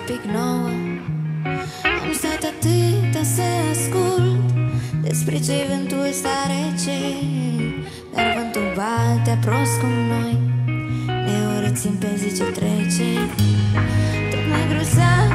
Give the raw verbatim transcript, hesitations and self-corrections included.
pic nouă. Am stat atâta să ascult despre ce vântul ăsta rece, dar vântul bate prost cum noi, ne urățim pe zi ce trece. Tot mai grozav